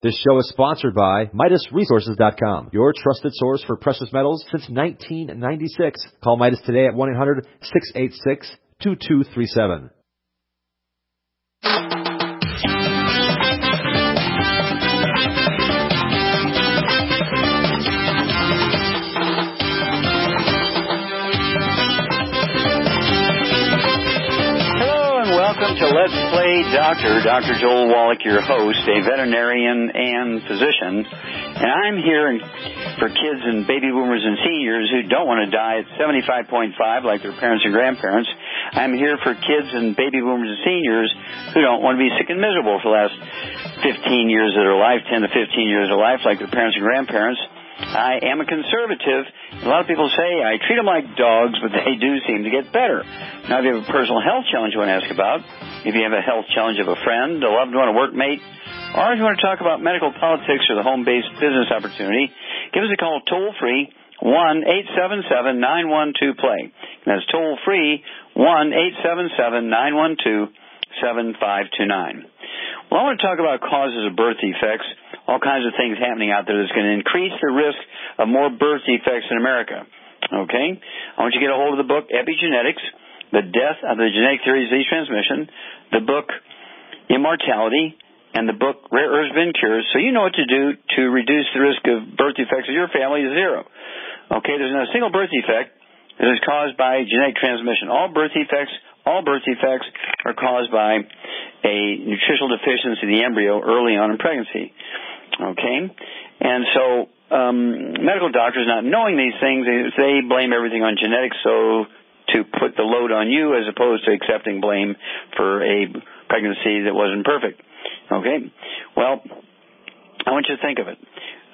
This show is sponsored by MidasResources.com, your trusted source for precious metals since 1996. Call Midas today at 1-800-686-2237. Welcome to Let's Play Doctor. Dr. Joel Wallach, your host, a veterinarian and physician. And I'm here for kids and baby boomers and seniors who don't want to die at 75.5 like their parents and grandparents. I'm here for kids and baby boomers and seniors who don't want to be sick and miserable for the last 15 years of their life, 10 to 15 years of life like their parents and grandparents. I am a conservative. A lot of people say I treat them like dogs, but they do seem to get better. Now, if you have a personal health challenge you want to ask about, if you have a health challenge of a friend, a loved one, a workmate, or if you want to talk about medical politics or the home-based business opportunity, give us a call toll-free, 1-877-912-PLAY. That's toll-free, 1-877-912-7529. Well, I want to talk about causes of birth defects, all kinds of things happening out there that's going to increase the risk of more birth defects in America. Okay? I want you to get a hold of the book, Epigenetics, The Death of the Genetic Theory of Disease Transmission, the book, Immortality, and the book, Rare Earths Been Cures, so you know what to do to reduce the risk of birth defects of your family to zero. Okay? There's not a single birth defect that is caused by genetic transmission. All birth defects are caused by a nutritional deficiency of the embryo early on in pregnancy. Okay? And so medical doctors, not knowing these things, they blame everything on genetics, so to put the load on you as opposed to accepting blame for a pregnancy that wasn't perfect. Okay? Well, I want you to think of it.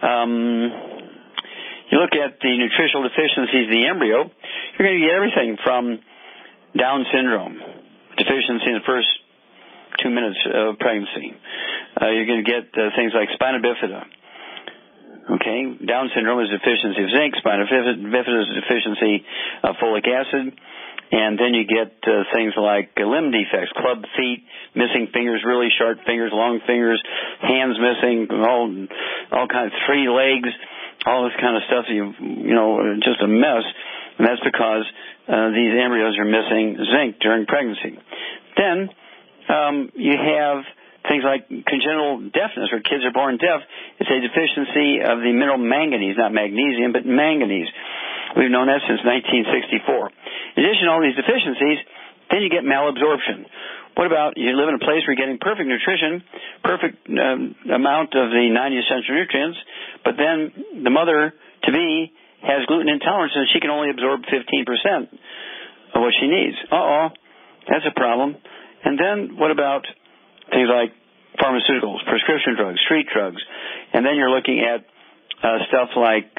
You look at the nutritional deficiencies of the embryo, you're going to get everything from Down syndrome, deficiency in the first 2 minutes of pregnancy. You're going to get things like spina bifida. Okay, Down syndrome is deficiency of zinc, spina bifida is deficiency of folic acid, and then you get things like limb defects, club feet, missing fingers, really sharp fingers, long fingers, hands missing, all kinds, 3 legs, all this kind of stuff. Just a mess, and that's because these embryos are missing zinc during pregnancy. Then you have things like congenital deafness, where kids are born deaf. It's a deficiency of the mineral manganese, not magnesium, but manganese. We've known that since 1964. In addition to all these deficiencies, then you get malabsorption. What about you live in a place where you're getting perfect nutrition, perfect amount of the 90 essential nutrients, but then the mother-to-be has gluten intolerance and she can only absorb 15% of what she needs. That's a problem. And then what about things like pharmaceuticals, prescription drugs, street drugs? And then you're looking at stuff like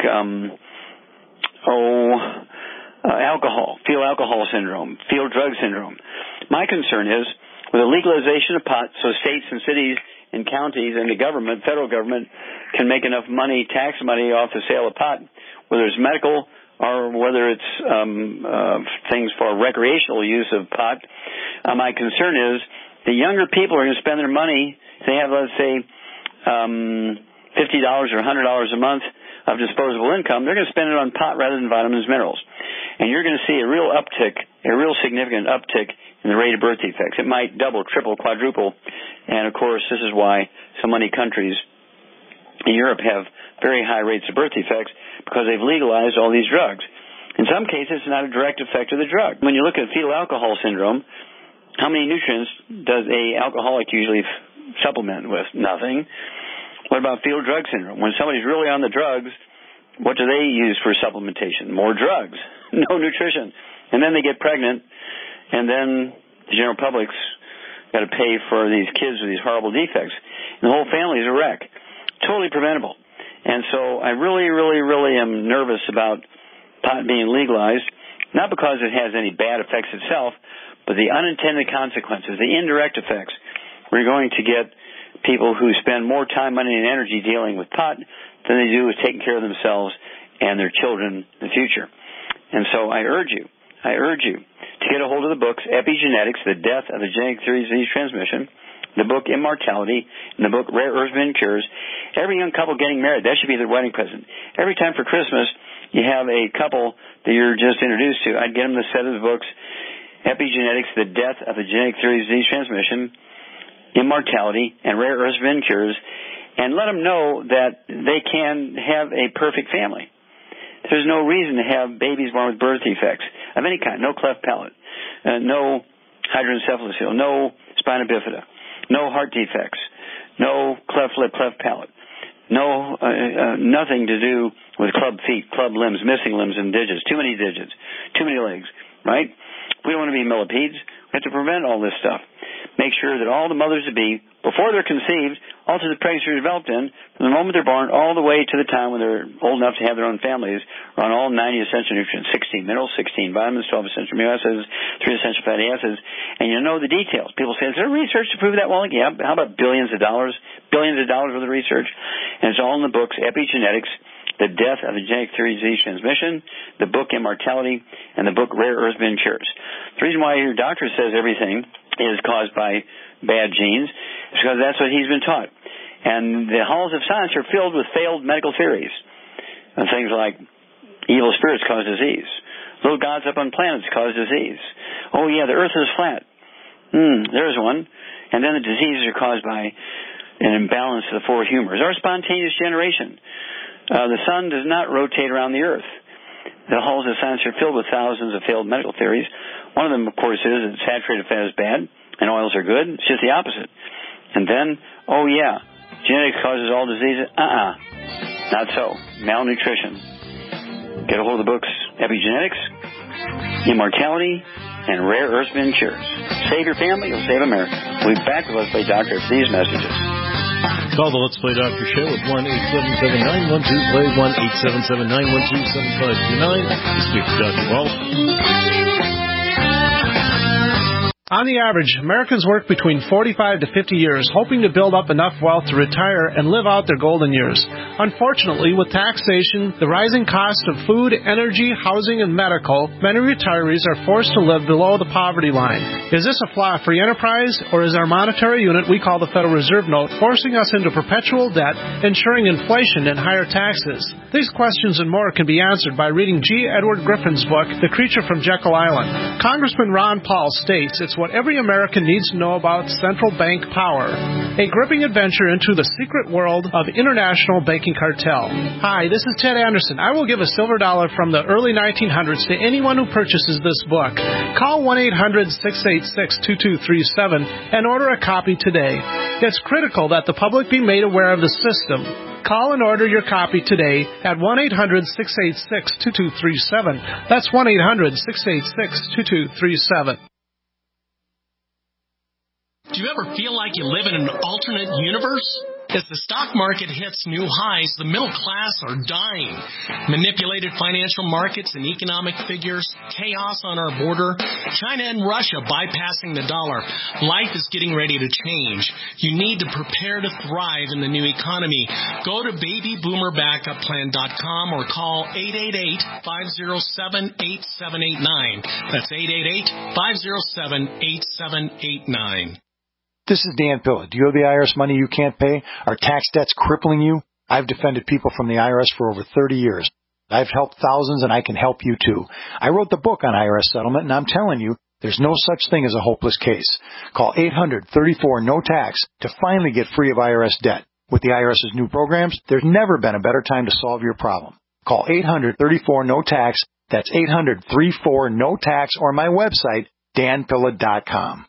alcohol, fetal alcohol syndrome, fetal drug syndrome. My concern is with the legalization of pot, so states and cities and counties and the government, federal government, can make enough money, tax money off the sale of pot, whether it's medical or whether it's things for recreational use of pot. My concern is the younger people are going to spend their money. If they have, let's say, $50 or $100 a month of disposable income, they're going to spend it on pot rather than vitamins and minerals. And you're going to see a real uptick, a real significant uptick in the rate of birth defects. It might double, triple, quadruple. And, of course, this is why so many countries in Europe have very high rates of birth defects, because they've legalized all these drugs. In some cases, it's not a direct effect of the drug. When you look at fetal alcohol syndrome, how many nutrients does a alcoholic usually supplement with? Nothing. What about fetal drug syndrome? When somebody's really on the drugs, what do they use for supplementation? More drugs. No nutrition. And then they get pregnant, and then the general public's got to pay for these kids with these horrible defects. And the whole family's a wreck. Totally preventable. And so I really, really, really am nervous about pot being legalized, not because it has any bad effects itself, but the unintended consequences, the indirect effects. We're going to get people who spend more time, money, and energy dealing with pot than they do with taking care of themselves and their children in the future. And so I urge you to get a hold of the books, Epigenetics, The Death of the Genetic Theory of Disease Transmission, the book Immortality, and the book Rare Earths and Cures. Every young couple getting married, that should be their wedding present. Every time for Christmas, you have a couple that you're just introduced to, I'd get them the set of the books, Epigenetics, The Death of the Genetic Theory of Disease Transmission, Immortality, and Rare Earths and Cures, and let them know that they can have a perfect family. There's no reason to have babies born with birth defects of any kind, no cleft palate, no hydrancephalus, no spina bifida, no heart defects, no cleft lip, cleft palate, no nothing to do with club feet, club limbs, missing limbs and digits, too many legs, right? We don't want to be millipedes. We have to prevent all this stuff. Make sure that all the mothers-to-be, before they're conceived, all to the pregnancy are developed in, from the moment they're born all the way to the time when they're old enough to have their own families, are on all 90 essential nutrients, 16 minerals, 16 vitamins, 12 essential amino acids, 3 essential fatty acids, and you know the details. People say, is there research to prove that? Well, yeah, how about billions of dollars worth of research? And it's all in the books, Epigenetics, The Death of the Genetic Theory of Disease Transmission, the book Immortality, and the book Rare Earths and Cures. The reason why your doctor says everything is caused by bad genes is because that's what he's been taught. And the halls of science are filled with failed medical theories. And things like evil spirits cause disease. Little gods up on planets cause disease. Oh, yeah, the earth is flat. There's one. And then the diseases are caused by an imbalance of the four humors or spontaneous generation. The sun does not rotate around the earth. The halls of science are filled with thousands of failed medical theories. One of them, of course, is that saturated fat is bad and oils are good. It's just the opposite. And then, oh yeah, genetics causes all diseases. Not so. Malnutrition. Get a hold of the books Epigenetics, Immortality, and Rare Earths and Cures. Save your family, you'll save America. We'll be back with Let's Play Doctor after these messages. Call the Let's Play Doctor Show at 1-877-912-PLAY, 1-877-912-7529. Speak to Dr. Walt. On the average, Americans work between 45 to 50 years, hoping to build up enough wealth to retire and live out their golden years. Unfortunately, with taxation, the rising cost of food, energy, housing, and medical, many retirees are forced to live below the poverty line. Is this a flaw free enterprise, or is our monetary unit we call the Federal Reserve Note forcing us into perpetual debt, ensuring inflation and higher taxes? These questions and more can be answered by reading G. Edward Griffin's book, The Creature from Jekyll Island. Congressman Ron Paul states it's what every American needs to know about central bank power. A gripping adventure into the secret world of international banking cartel. Hi, this is Ted Anderson. I will give a silver dollar from the early 1900s to anyone who purchases this book. Call 1-800-686-2237 and order a copy today. It's critical that the public be made aware of the system. Call and order your copy today at 1-800-686-2237. That's 1-800-686-2237. Do you ever feel like you live in an alternate universe? As the stock market hits new highs, the middle class are dying. Manipulated financial markets and economic figures, chaos on our border, China and Russia bypassing the dollar. Life is getting ready to change. You need to prepare to thrive in the new economy. Go to babyboomerbackupPlan.com or call 888-507-8789. That's 888-507-8789. This is Dan Pilla. Do you owe the IRS money you can't pay? Are tax debts crippling you? I've defended people from the IRS for over 30 years. I've helped thousands, and I can help you too. I wrote the book on IRS settlement, and I'm telling you, there's no such thing as a hopeless case. Call 800-34-NO-TAX to finally get free of IRS debt. With the IRS's new programs, there's never been a better time to solve your problem. Call 800-34-NO-TAX. That's 800-34-NO-TAX, or my website, danpilla.com.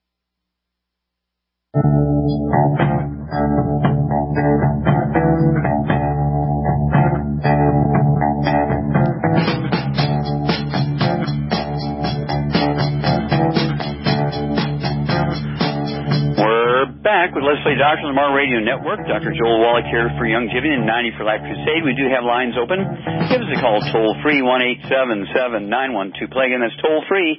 We're back with Let's Play Doctor on the Tomorrow Radio Network. Dr. Joel Wallach here for Youngevity and 90 for Life Crusade. We do have lines open. Give us a call toll-free, 1-877-912-PLAY. Again, that's toll-free,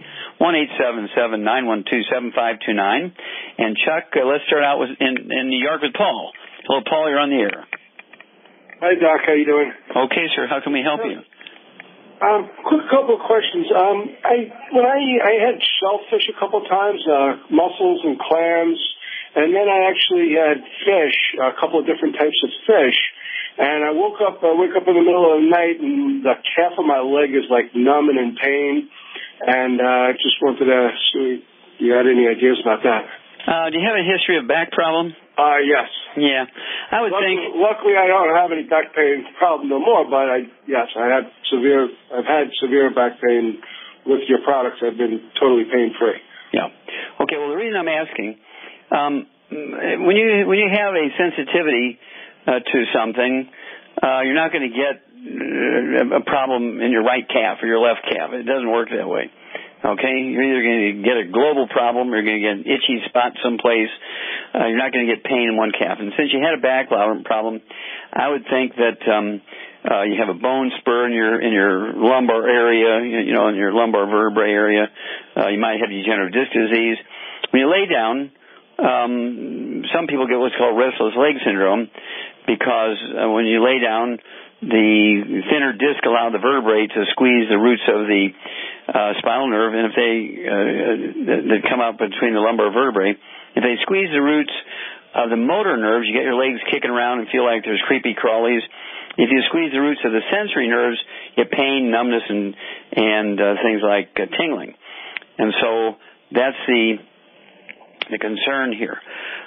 1-877-912-7529. And Chuck, let's start out in New York with Paul. Hello, Paul, you're on the air. Hi, Doc. How you doing? Okay, sir. How can we help you? Quick couple of questions. I had shellfish a couple of times, mussels and clams, and then I actually had fish, a couple of different types of fish, and I wake up in the middle of the night, and the calf of my leg is like numb and in pain, and I just wanted to see if you had any ideas about that. Do you have a history of back problem? Yes. Yeah. I would think... Luckily, I don't have any back pain problem no more, but I've had severe back pain with your products. I've been totally pain-free. Yeah. Okay, well, the reason I'm asking, when you have a sensitivity to something, you're not going to get a problem in your right calf or your left calf. It doesn't work that way. Okay? You're either going to get a global problem or you're going to get an itchy spot someplace. You're not going to get pain in one calf. And since you had a back problem, I would think that you have a bone spur in your lumbar area, in your lumbar vertebrae area. You might have degenerative disc disease. When you lay down, some people get what's called restless leg syndrome because when you lay down, the thinner disc allow the vertebrae to squeeze the roots of the spinal nerve, and if that come out between the lumbar vertebrae, if they squeeze the roots of the motor nerves, you get your legs kicking around and feel like there's creepy crawlies. If you squeeze the roots of the sensory nerves, you get pain, numbness, and things like tingling. And so that's the concern here.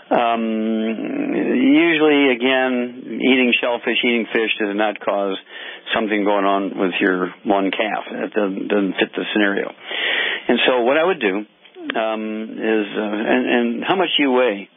Usually, again, eating shellfish, eating fish does not cause something going on with your one calf. That doesn't fit the scenario. And so what I would do is, and how much do you weigh?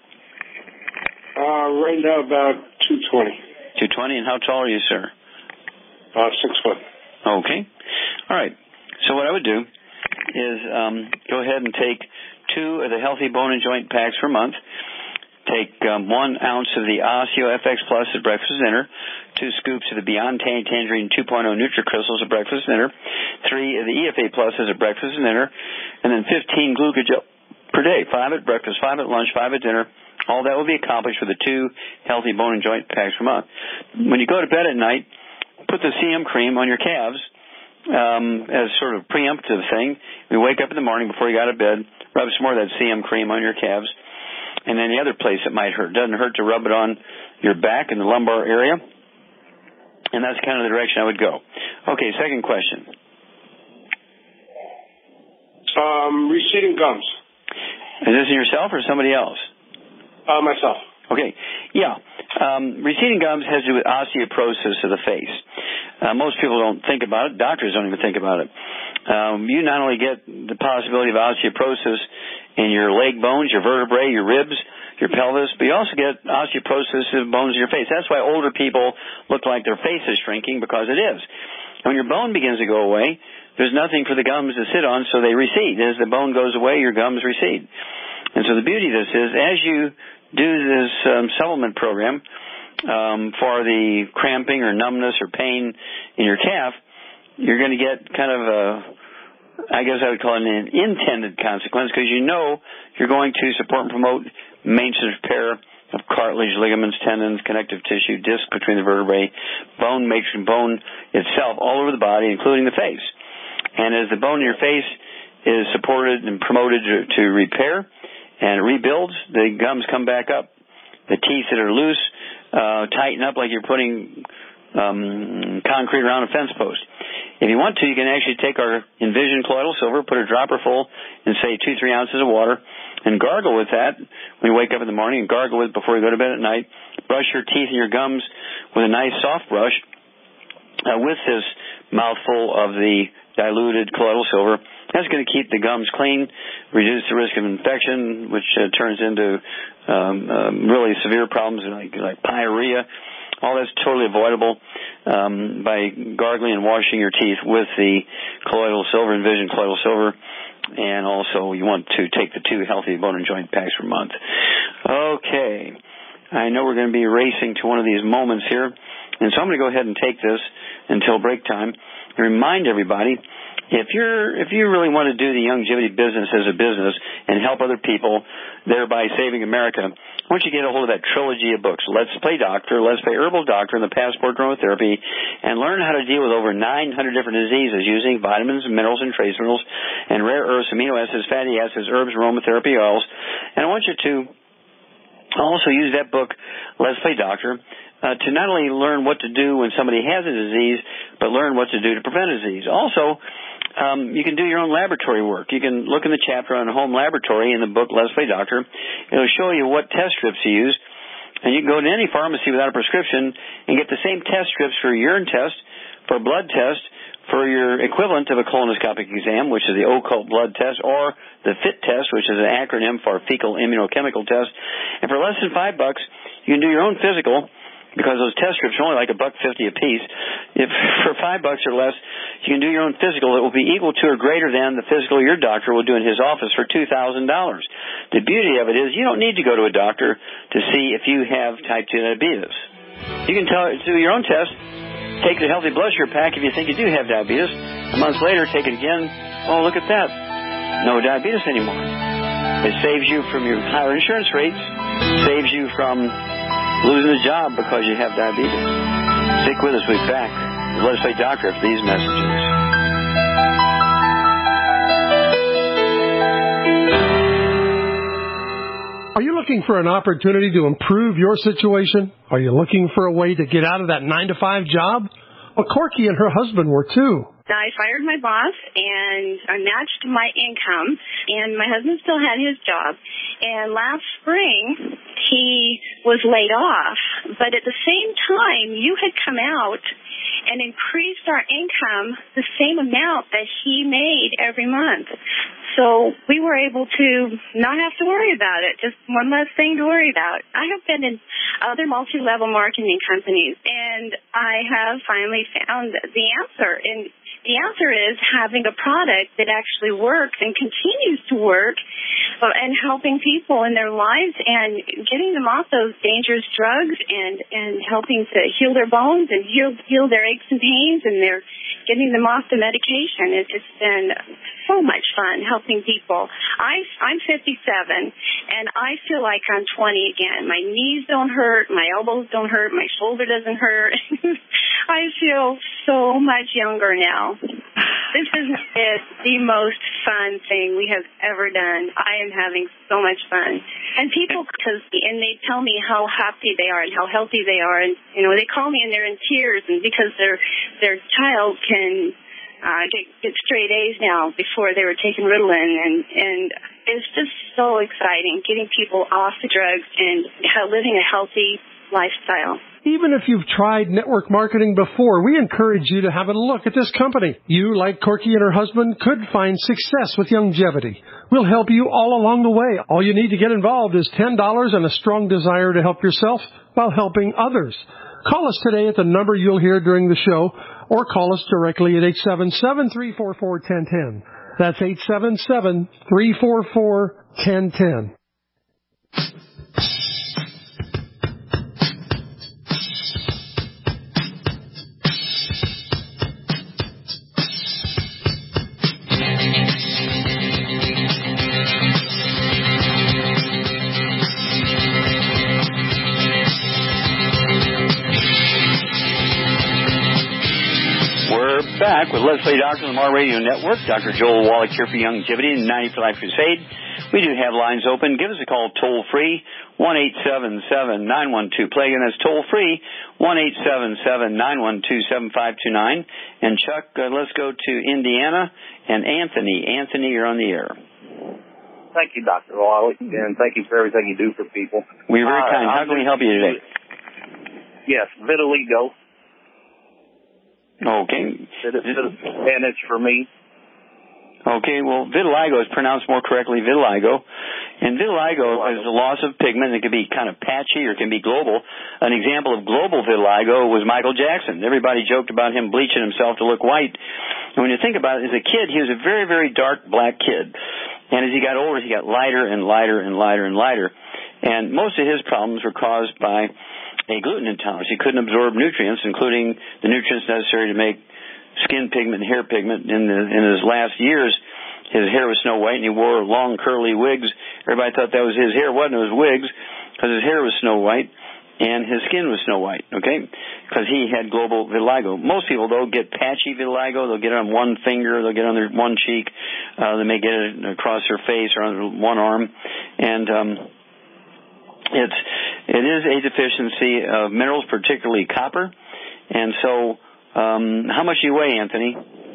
Right now about 220. 220, and how tall are you, sir? 6 foot. Okay. All right. So what I would do is go ahead and take 2 of the Healthy Bone and Joint packs per month. Take 1 ounce of the Osteo FX Plus at breakfast and dinner, 2 scoops of the Beyond Tangerine 2.0 NutriCrystals at breakfast and dinner, 3 of the EFA Pluses at breakfast and dinner, and then 15 Glucogel per day, 5 at breakfast, 5 at lunch, 5 at dinner. All that will be accomplished with the 2 Healthy Bone and Joint packs per month. When you go to bed at night, put the CM cream on your calves as sort of preemptive thing. When you wake up in the morning before you go to bed, rub some more of that CM cream on your calves. And any other place it might hurt. Doesn't hurt to rub it on your back in the lumbar area. And that's kind of the direction I would go. Okay, second question. Receding gums. Is this in yourself or somebody else? Myself. Okay, yeah. Receding gums has to do with osteoporosis of the face. Most people don't think about it. Doctors don't even think about it. You not only get the possibility of osteoporosis in your leg bones, your vertebrae, your ribs, your pelvis, but you also get osteoporosis of bones in your face. That's why older people look like their face is shrinking, because it is. When your bone begins to go away, there's nothing for the gums to sit on, so they recede. As the bone goes away, your gums recede. And so the beauty of this is, as you do this supplement program for the cramping or numbness or pain in your calf, you're going to get kind of I guess I would call it an intended consequence, because you know you're going to support and promote maintenance repair of cartilage, ligaments, tendons, connective tissue, disc between the vertebrae, bone matrix, bone itself, all over the body, including the face. And as the bone in your face is supported and promoted to repair and it rebuilds, the gums come back up. The teeth that are loose tighten up like you're putting concrete around a fence post. If you want to, you can actually take our Envision Colloidal Silver, put a dropper full in, say, 2-3 ounces of water, and gargle with that when you wake up in the morning, and gargle with it before you go to bed at night. Brush your teeth and your gums with a nice soft brush with this mouthful of the diluted colloidal silver. That's going to keep the gums clean, reduce the risk of infection, which turns into really severe problems like pyorrhea. All that's totally avoidable by gargling and washing your teeth with the colloidal silver, Envision Colloidal Silver. And also you want to take the 2 Healthy Bone and Joint packs per month. Okay. I know we're going to be racing to one of these moments here. And so I'm going to go ahead and take this until break time and remind everybody, if you really want to do the longevity business as a business and help other people, thereby saving America, why don't you get a hold of that trilogy of books, Let's Play Doctor, Let's Play Herbal Doctor, and the Passport Aromatherapy, and learn how to deal with over 900 different diseases using vitamins, minerals, and trace minerals, and rare earths, amino acids, fatty acids, herbs, aromatherapy oils. And I want you to Also use that book, Let's Play Doctor, to not only learn what to do when somebody has a disease, but learn what to do to prevent a disease. Also, you can do your own laboratory work. You can look in the chapter on home laboratory in the book, Let's Play Doctor. It'll show you what test strips to use. And you can go to any pharmacy without a prescription and get the same test strips for a urine test, for a blood test, for your equivalent of a colonoscopic exam, which is the occult blood test, or the FIT test, which is an acronym for fecal immunochemical test. And for less than $5, you can do your own physical, because those test strips are only like $1.50 a piece. If for $5 or less, you can do your own physical. It will be equal to or greater than the physical your doctor will do in his office for $2,000. The beauty of it is you don't need to go to a doctor to see if you have type 2 diabetes. You can do your own test. Take the healthy blood sugar pack if you think you do have diabetes. A month later, take it again. Oh, look at that. No diabetes anymore. It saves you from your higher insurance rates. Saves you from losing a job because you have diabetes. Stick with us. We'll be back. Let us play doctor after these messages. Are you looking for an opportunity to improve your situation? Are you looking for a way to get out of that 9-to-5 job? Well, Corky and her husband were too. I fired my boss, and I matched my income, and my husband still had his job. And last spring, he was laid off. But at the same time, you had come out and increased our income the same amount that he made every month. So we were able to not have to worry about it, just one less thing to worry about. I have been in other multi-level marketing companies, and I have finally found the answer. And the answer is having a product that actually works and continues to work and helping people in their lives and getting them off those dangerous drugs and helping to heal their bones and heal their aches and pains, and they're getting them off the medication. It's been so much fun helping people. I'm 57, and I feel like I'm 20 again. My knees don't hurt, my elbows don't hurt, my shoulder doesn't hurt. I feel so much younger now. This is the most fun thing we have ever done. I am having so much fun. And people, and they tell me how happy they are and how healthy they are. And, you know, they call me and they're in tears, and because their child can get straight A's now before they were taking Ritalin. And it's just so exciting getting people off the drugs and living a healthy lifestyle. Even if you've tried network marketing before, we encourage you to have a look at this company. You, like Corky and her husband, could find success with Youngevity. We'll help you all along the way. All you need to get involved is $10 and a strong desire to help yourself while helping others. Call us today at the number you'll hear during the show, or call us directly at 877-344-1010. That's 877-344-1010. Back with Let's Play Doctor on the Mar Radio Network. Dr. Joel Wallach here for Youngevity and 90 for Life Crusade. We do have lines open. Give us a call toll-free, 1-877-912-PLAY. And that's toll-free, 1-877-912-7529. And Chuck, let's go to Indiana. And Anthony. Anthony, you're on the air. Thank you, Dr. Wallach, and thank you for everything you do for people. We're very kind. How can we help you today? Yes, vitiligo. Okay. And it's for me. Okay, well, vitiligo is pronounced more correctly vitiligo. And vitiligo is a loss of pigment. It can be kind of patchy or it can be global. An example of global vitiligo was Michael Jackson. Everybody joked about him bleaching himself to look white. And when you think about it, as a kid, he was a very, very dark black kid. And as he got older, he got lighter and lighter and lighter and lighter. And most of his problems were caused by a gluten intolerance. He couldn't absorb nutrients, including the nutrients necessary to make skin pigment and hair pigment. In his last years, his hair was snow white, and he wore long, curly wigs. Everybody thought that was his hair. It wasn't. It was wigs, because his hair was snow white, and his skin was snow white, okay, because he had global vitiligo. Most people, though, get patchy vitiligo. They'll get it on one finger. They'll get it on their one cheek. They may get it across their face or on one arm. And it is a deficiency of minerals, particularly copper. And so, how much do you weigh, Anthony?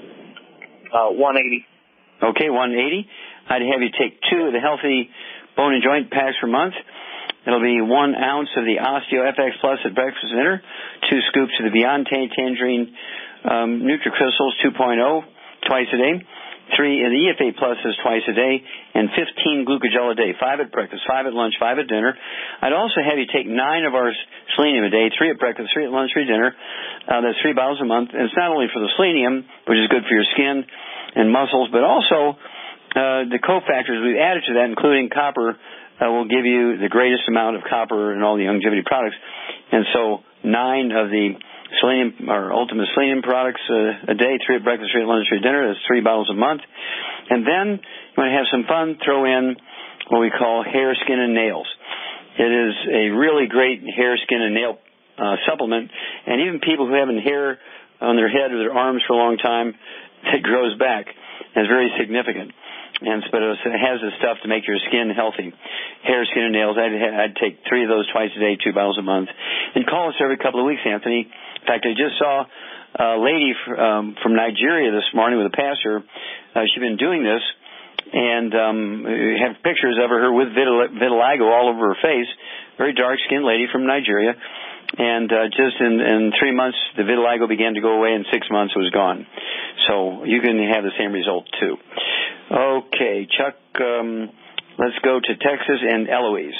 180. Okay, 180. I'd have you take 2 of the Healthy Bone and Joint packs per month. It'll be 1 ounce of the Osteo FX Plus at breakfast and dinner, 2 scoops of the Beyond Tangerine NutriCrystals 2.0 twice a day, 3 of the EFA Pluses twice a day, and 15 glucogel a day, 5 at breakfast, 5 at lunch, 5 at dinner. I'd also have you take 9 of our selenium a day, 3 at breakfast, 3 at lunch, 3 at dinner. That's 3 bottles a month. And it's not only for the selenium, which is good for your skin and muscles, but also the cofactors we've added to that, including copper, will give you the greatest amount of copper in all the longevity products. And so 9 of the selenium or ultimate selenium products a day, 3 at breakfast, 3 at lunch, 3 at dinner. That's 3 bottles a month. And then you want to have some fun, throw in what we call hair, skin, and nails. It is a really great hair, skin, and nail supplement. And even people who have hair on their head or their arms for a long time, it grows back. And it's very significant. But it has the stuff to make your skin healthy. Hair, skin, and nails. I'd take 3 of those twice a day, 2 bottles a month. And call us every couple of weeks, Anthony. In fact, I just saw a lady from Nigeria this morning with a pastor. She's been doing this, and we have pictures of her with vitiligo all over her face. Very dark-skinned lady from Nigeria. And just in 3 months, the vitiligo began to go away. In 6 months, it was gone. So you can have the same result, too. Okay, Chuck, let's go to Texas and Eloise.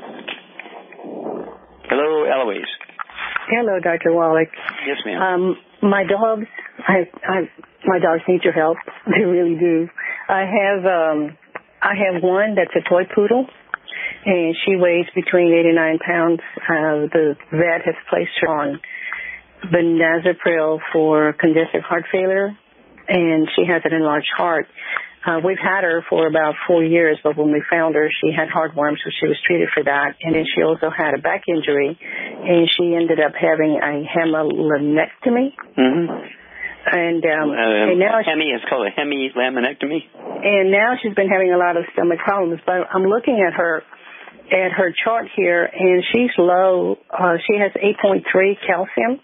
Hello, Eloise. Hello, Dr. Wallach. Yes, ma'am. My dogs, my dogs need your help. They really do. I have one that's a toy poodle, and she weighs between 8 and 9 pounds. The vet has placed her on benazepril for congestive heart failure, and she has an enlarged heart. We've had her for about 4 years, but when we found her, she had heartworm, so she was treated for that. And then she also had a back injury, and she ended up having a hemilaminectomy. Mm-hmm. And now it's called a hemilaminectomy. And now she's been having a lot of stomach problems. But I'm looking at her chart here, and she's low. She has 8.3 calcium,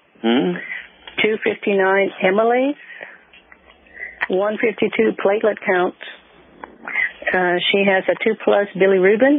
259 amylase, 152 platelet count. She has a 2+ bilirubin,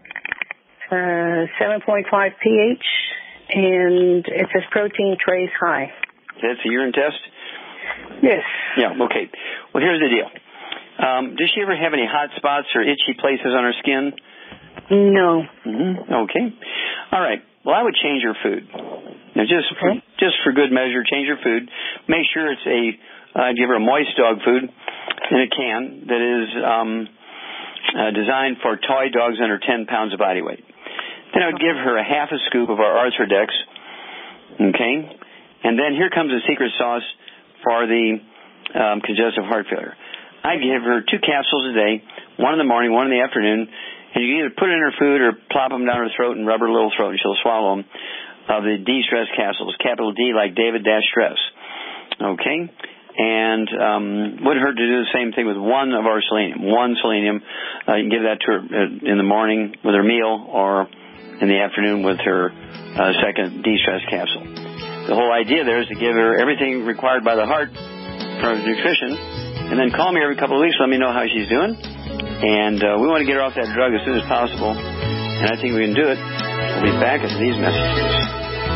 7.5 pH, and it says protein trace high. That's a urine test? Yes. Yeah, okay. Well, here's the deal. Does she ever have any hot spots or itchy places on her skin? No. Mm-hmm. Okay. All right. Well, I would change her food. Now, just for good measure, change her food. Make sure it's I'd give her a moist dog food in a can that is designed for toy dogs under 10 pounds of body weight. Then I would give her a half a scoop of our Arthrodex. Okay? And then here comes the secret sauce for the congestive heart failure. I'd give her 2 capsules a day, 1 in the morning, 1 in the afternoon, and you can either put it in her food or plop them down her throat and rub her little throat and she'll swallow them, of the D-stress capsules, capital D like David-stress. Okay? And wouldn't hurt to do the same thing with 1 of our selenium. 1 selenium, you can give that to her in the morning with her meal or in the afternoon with her second D-stress capsule. The whole idea there is to give her everything required by the heart for nutrition, and then call me every couple of weeks, let me know how she's doing. And we want to get her off that drug as soon as possible, and I think we can do it. We'll be back after these messages.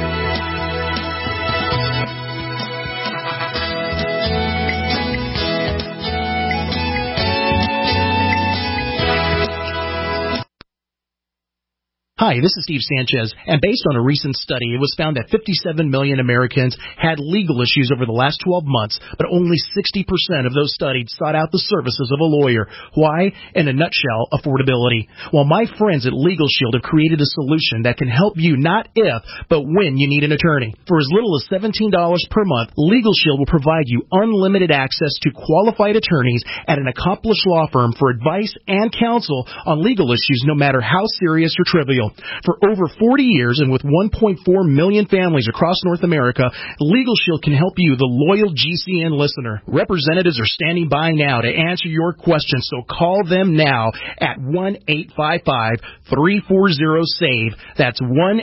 Hi, this is Steve Sanchez, and based on a recent study, it was found that 57 million Americans had legal issues over the last 12 months, but only 60% of those studied sought out the services of a lawyer. Why? In a nutshell, affordability. Well, my friends at Legal Shield have created a solution that can help you not if, but when you need an attorney. For as little as $17 per month, Legal Shield will provide you unlimited access to qualified attorneys at an accomplished law firm for advice and counsel on legal issues, no matter how serious or trivial. For over 40 years and with 1.4 million families across North America, Legal Shield can help you, the loyal GCN listener. Representatives are standing by now to answer your questions, so call them now at 1-855-340-SAVE. That's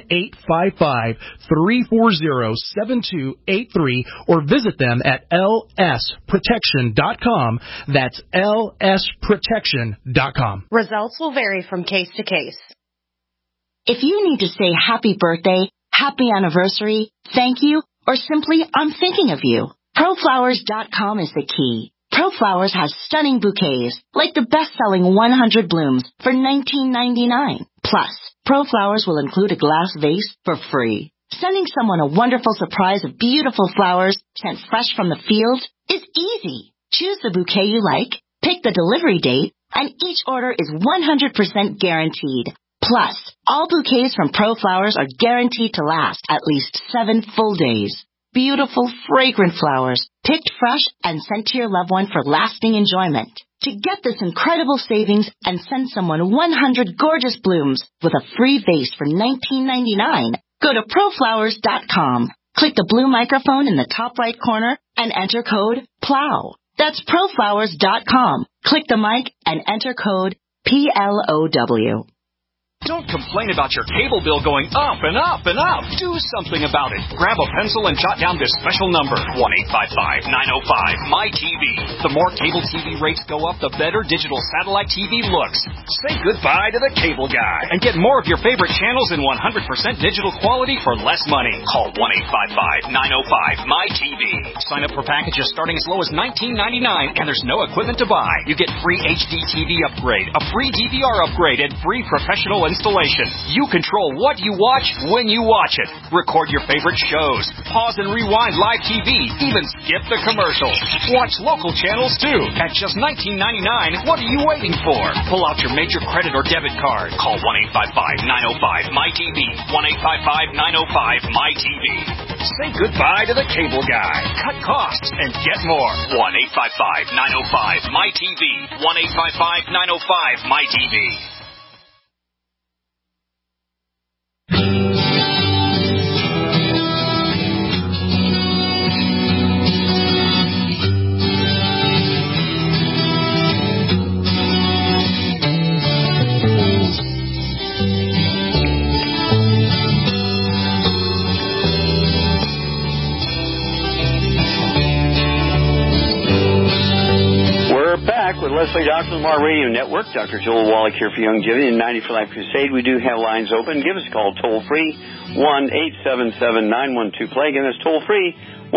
1-855-340-7283, or visit them at lsprotection.com. That's lsprotection.com. Results will vary from case to case. If you need to say happy birthday, happy anniversary, thank you, or simply I'm thinking of you, ProFlowers.com is the key. ProFlowers has stunning bouquets, like the best-selling 100 blooms for $19.99. Plus, ProFlowers will include a glass vase for free. Sending someone a wonderful surprise of beautiful flowers sent fresh from the field is easy. Choose the bouquet you like, pick the delivery date, and each order is 100% guaranteed. Plus, all bouquets from ProFlowers are guaranteed to last at least 7 full days. Beautiful, fragrant flowers, picked fresh and sent to your loved one for lasting enjoyment. To get this incredible savings and send someone 100 gorgeous blooms with a free vase for $19.99, go to ProFlowers.com. Click the blue microphone in the top right corner and enter code PLOW. That's ProFlowers.com. Click the mic and enter code PLOW. Don't complain about your cable bill going up and up and up. Do something about it. Grab a pencil and jot down this special number, 1-855-905-MY-TV. The more cable TV rates go up, the better digital satellite TV looks. Say goodbye to the cable guy and get more of your favorite channels in 100% digital quality for less money. Call 1-855-905-MY-TV. Sign up for packages starting as low as $19.99, and there's no equipment to buy. You get free HD TV upgrade, a free DVR upgrade, and free professional installation. You control what you watch when you watch it. Record your favorite shows. Pause and rewind live TV. Even skip the commercials. Watch local channels too. At just $19.99, what are you waiting for? Pull out your major credit or debit card. Call 1-855-905-MY-TV. 1-855-905-MY-TV. Say goodbye to the cable guy. Cut costs and get more. 1-855-905-MY-TV. 1-855-905-MY-TV. With Leslie Dr. Lamar Radio Network, Dr. Joel Wallach here for Youngevity and 90 for Life Crusade. We do have lines open. Give us a call toll-free, 1-877-912-PLAY. Again, that's toll-free,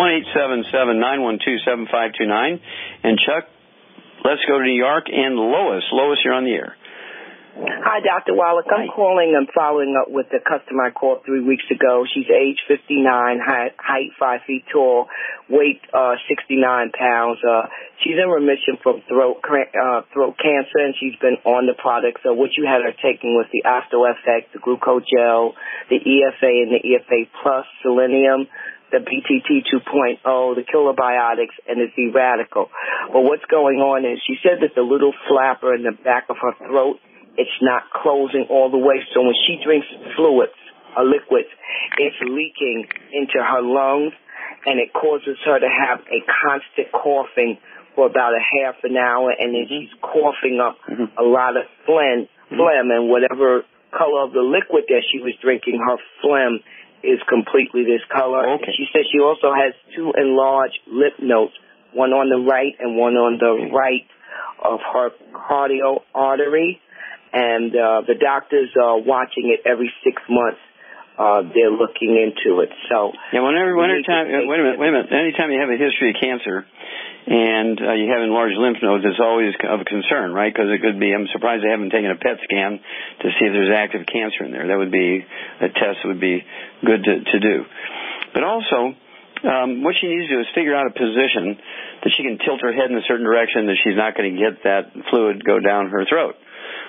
1-877-912-7529. And Chuck, let's go to New York and Lois. Lois, you're on the air. Hi, Dr. Wallach. I'm calling and following up with the customer I called 3 weeks ago. She's age 59, height 5 feet tall, weight 69 pounds. She's in remission from throat cancer, and she's been on the products. So what you had her taking was the OsteoFX, the glucose gel, the EFA and the EFA Plus, selenium, the BTT 2.0, the Kilobiotics, and the Z-Radical. But what's going on is she said that the little flapper in the back of her throat, it's not closing all the way. So when she drinks fluids or liquids, it's leaking into her lungs, and it causes her to have a constant coughing for about a half an hour, and then she's coughing up a lot of phlegm, and whatever color of the liquid that she was drinking, her phlegm is completely this color. Okay. She says she also has 2 enlarged lymph nodes, one on the right and one on the right of her cardio artery. And the doctors are watching it every 6 months. They're looking into it. So yeah, wait a minute. Anytime you have a history of cancer and you have enlarged lymph nodes, it's always of concern, right? Because it could be. I'm surprised they haven't taken a PET scan to see if there's active cancer in there. That would be a test that would be good to do. But also, what she needs to do is figure out a position that she can tilt her head in a certain direction that she's not going to get that fluid go down her throat.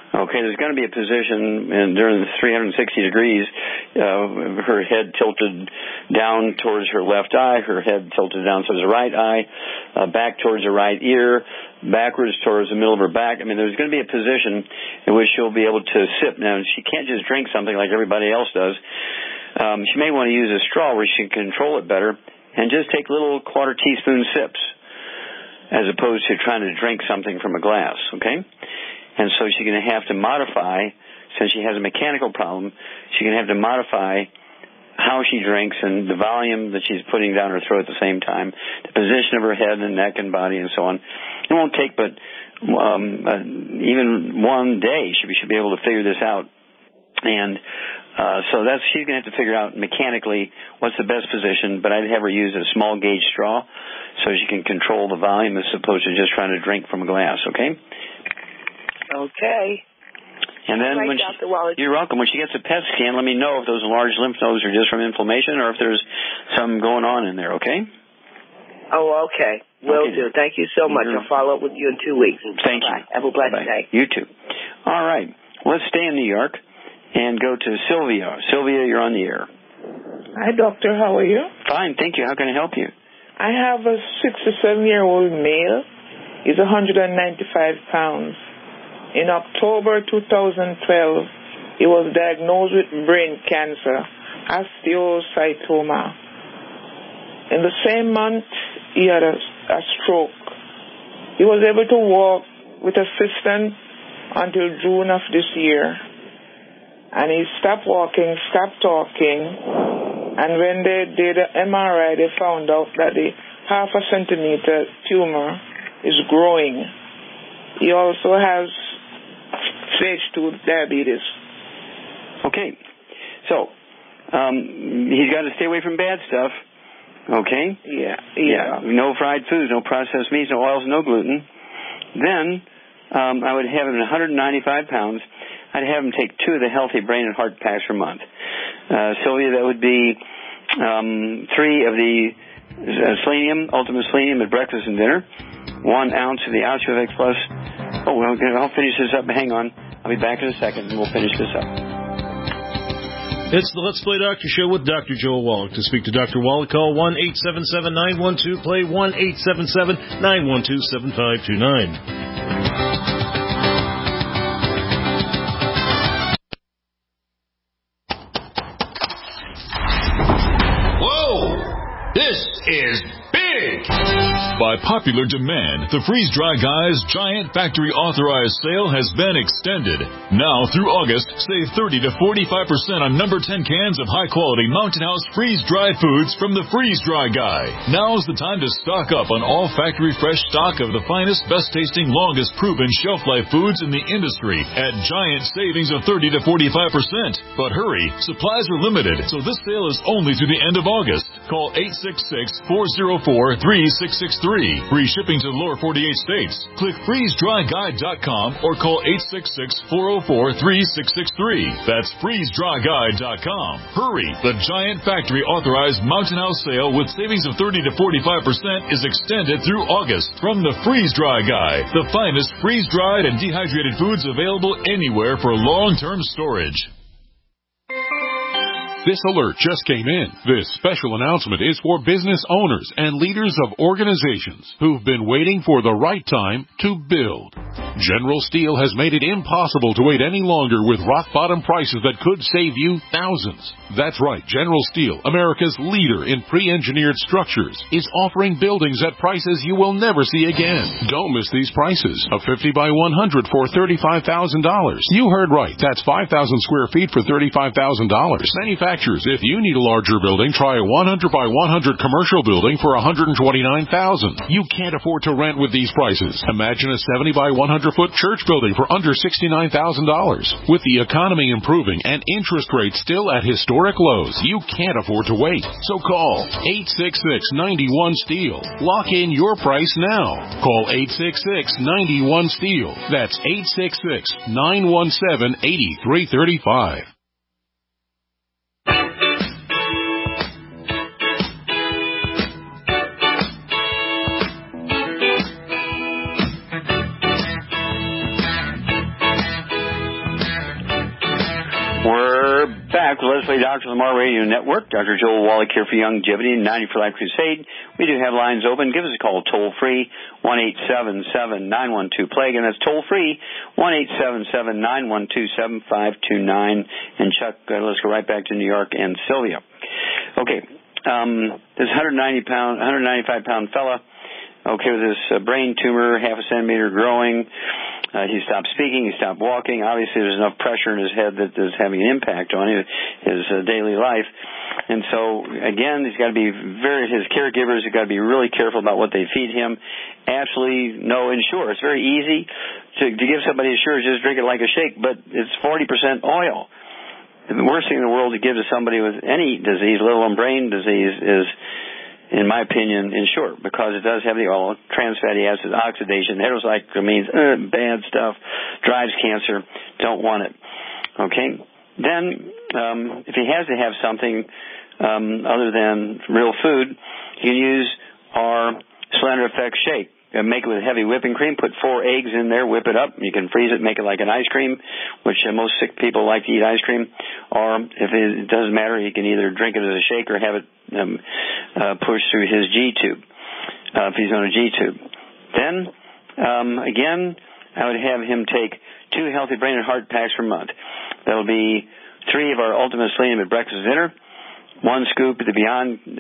Okay, there's going to be a position during the 360 degrees, her head tilted down towards her left eye, her head tilted down towards the right eye, back towards the right ear, backwards towards the middle of her back. I mean, there's going to be a position in which she'll be able to sip. Now, she can't just drink something like everybody else does. She may want to use a straw where she can control it better and just take little quarter teaspoon sips as opposed to trying to drink something from a glass, okay? And so she's going to have to modify, since she has a mechanical problem, she's going to have to modify how she drinks and the volume that she's putting down her throat at the same time, the position of her head and neck and body and so on. It won't take but even one day she should be able to figure this out. And so she's going to have to figure out mechanically what's the best position, but I'd have her use a small gauge straw so she can control the volume as opposed to just trying to drink from a glass, okay? Okay. And then you're welcome. When she gets a PET scan, let me know if those large lymph nodes are just from inflammation or if there's something going on in there, okay? Oh, okay. Will do. Thank you so much. I'll follow up with you in 2 weeks. Thank you. Have a blessed day. You too. All right. Let's stay in New York and go to Sylvia. Sylvia, you're on the air. Hi, doctor. How are you? Fine. Thank you. How can I help you? I have a 67-year-old male. He's 195 pounds. In October 2012, he was diagnosed with brain cancer, osteocytoma. In the same month, he had a stroke. He was able to walk with assistance until June of this year. And he stopped walking, stopped talking, and when they did an MRI, they found out that the half a centimeter tumor is growing. He also has stage 2 diabetes. Okay. So, he's got to stay away from bad stuff. Okay? Yeah. No fried foods, no processed meats, no oils, no gluten. Then, I would have him at 195 pounds. I'd have him take 2 of the Healthy Brain and Heart packs per month. Sylvia, that would be 3 of the selenium, Ultimate Selenium at breakfast and dinner, 1 ounce of the OsteoFX Plus. Oh, well, I'll finish this up. Hang on. I'll be back in a second, and we'll finish this up. It's the Let's Play Doctor Show with Dr. Joel Wallach. To speak to Dr. Wallach, call 1-877-912-PLAY, 1-877-912-7529. This is big! By popular demand, the Freeze Dry Guys Giant Factory Authorized Sale has been extended. Now through August, save 30 to 45% on number 10 cans of high-quality Mountain House freeze-dried foods from the Freeze Dry Guy. Now's the time to stock up on all factory fresh stock of the finest, best-tasting, longest-proven shelf-life foods in the industry at giant savings of 30 to 45%. But hurry, supplies are limited, so this sale is only through the end of August. Call 866-404-3663. Free shipping to the lower 48 states. Click freezedryguide.com or call 866-404-3663. That's freezedryguide.com. Hurry! The Giant Factory Authorized Mountain House Sale with savings of 30 to 45% is extended through August from the Freeze Dry Guy, the finest freeze-dried and dehydrated foods available anywhere for long-term storage. This alert just came in. This special announcement is for business owners and leaders of organizations who've been waiting for the right time to build. General Steel has made it impossible to wait any longer with rock-bottom prices that could save you thousands. That's right, General Steel, America's leader in pre-engineered structures, is offering buildings at prices you will never see again. Don't miss these prices. A 50 by 100 for $35,000. You heard right. That's 5,000 square feet for $35,000. Manufacturers, if you need a larger building, try a 100 by 100 commercial building for $129,000. You can't afford to rent with these prices. Imagine a 70 by 100 foot church building for under $69,000. With the economy improving and interest rates still at historic lows, you can't afford to wait. So call 866-91-STEEL. Lock in your price now. Call 866-91-STEEL. That's 866-917-8335. Family Doctor Lamar Radio Network. Dr. Joel Wallach here for Longevity and 90 for Life Crusade. We do have lines open. Give us a call toll-free, 1-877-912-PLAGUE, and that's toll-free, 1-877-912-7529. And Chuck, let's go right back to New York and Sylvia. Okay, this 195-pound fella, okay, with this brain tumor, half a centimeter growing. He stopped speaking. He stopped walking. Obviously, there's enough pressure in his head that is having an impact on his daily life. And so, again, his caregivers have got to be really careful about what they feed him. Absolutely no Ensure. It's very easy to give somebody Ensure, just drink it like a shake, but it's 40% oil. The worst thing in the world to give to somebody with any disease, let alone brain disease, is, in my opinion, Ensure, because it does have the oil, trans fatty acids, oxidation, heterocyclamines, bad stuff, drives cancer, don't want it. Okay? Then, if he has to have something other than real food, you can use our Slender Effect shake. Make it with heavy whipping cream, put 4 eggs in there, whip it up. You can freeze it, make it like an ice cream, which most sick people like to eat ice cream. Or if it doesn't matter, he can either drink it as a shake or have it pushed through his G-tube, if he's on a G-tube. Then, again, I would have him take 2 Healthy Brain and Heart packs per month. That'll be 3 of our Ultimate Selenium at breakfast and dinner, 1 scoop of the Beyond, 2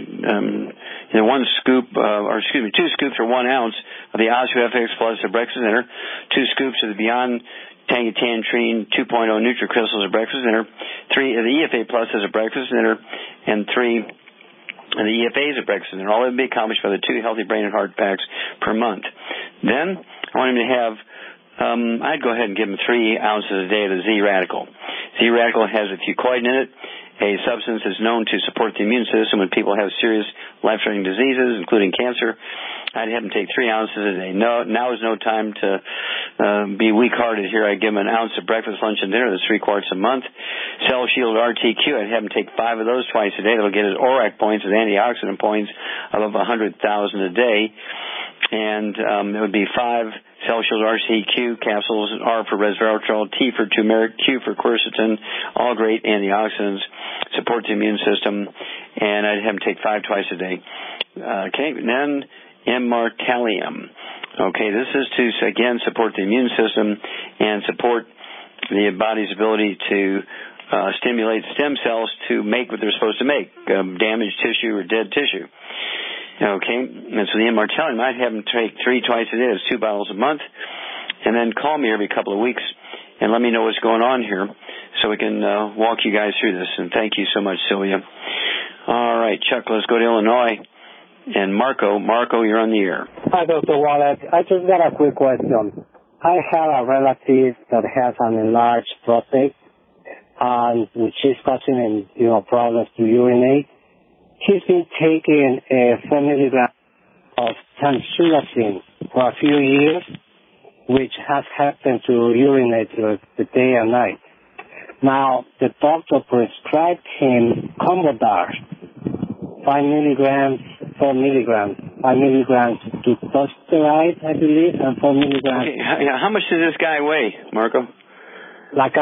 scoops or 1 ounce of the OsteoFX Plus at breakfast and dinner, 2 scoops of the Beyond Tangerine 2.0 NutriCrystals at breakfast and dinner, 3 of the EFA Plus as a breakfast and dinner, and 3 of the EFAs at breakfast and dinner. All that would be accomplished by the 2 Healthy Brain and Heart packs per month. Then I want him to have, I'd go ahead and give him 3 ounces a day of the Z-Radical. Z-Radical has a fucoid in it, a substance that's known to support the immune system when people have serious life-threatening diseases, including cancer. I'd have them take 3 ounces a day. Now is no time to be weak-hearted here. I'd give them an ounce of breakfast, lunch, and dinner. That's 3 quarts a month. Cell Shield RTQ, I'd have them take 5 of those twice a day. That'll get his ORAC points, his antioxidant points, of 100,000 a day. And it would be 5 Cell Shield RTQ capsules, R for resveratrol, T for turmeric, Q for quercetin, all great antioxidants, support the immune system, and I'd have them take 5 twice a day. Okay, and then Immortalium. Okay, this is to, again, support the immune system and support the body's ability to stimulate stem cells to make what they're supposed to make, damaged tissue or dead tissue. Okay, and so the Immortalium, I'd have them take 3 twice a day. That's 2 bottles a month. And then call me every couple of weeks and let me know what's going on here so we can walk you guys through this. And thank you so much, Sylvia. All right, Chuck, let's go to Illinois. And Marco, you're on the air. Hi, Dr. Wallach. I just got a quick question. I have a relative that has an enlarged prostate, and she's causing problems to urinate. He's been taking 4 milligrams of tamsulosin for a few years, which has helped him to urinate the day and night. Now, the doctor prescribed him Combodart, 5 milligrams, 4 milligrams, 5 milligrams dutasteride, I believe, and 4 milligrams. Okay, how much does this guy weigh, Marco? Like